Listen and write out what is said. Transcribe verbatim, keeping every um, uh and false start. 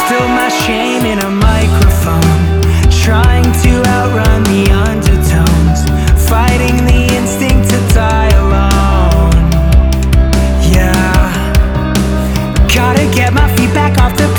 Spilled my shame in a microphone, trying to outrun the undertones, fighting the instinct to die alone. Yeah, gotta get my feet back off the